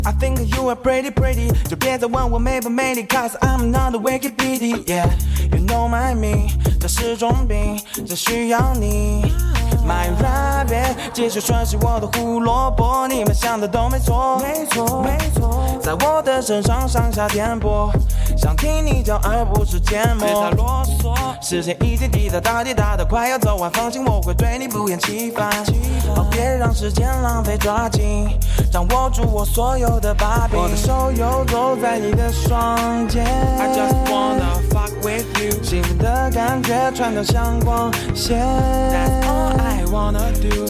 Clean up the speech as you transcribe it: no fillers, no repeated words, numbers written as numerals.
I think you are pretty pretty 就别再问我美不美丽 Cause I'm not a wicked beauty Yeah You know my me 这是种病这需要你 My rabbit 继续吮吸我的胡萝卜你们想的都没错没错没错在我的身上上下颠簸想听你叫而不是缄默别再啰嗦时间一点滴答答滴答的快要走完放心我会对你不厌其烦哦别让时间浪费抓紧掌握住我所有的把柄我的手游走在你的双肩 I just wanna fuck with you 兴奋的感觉穿透像光线 That's all I wanna do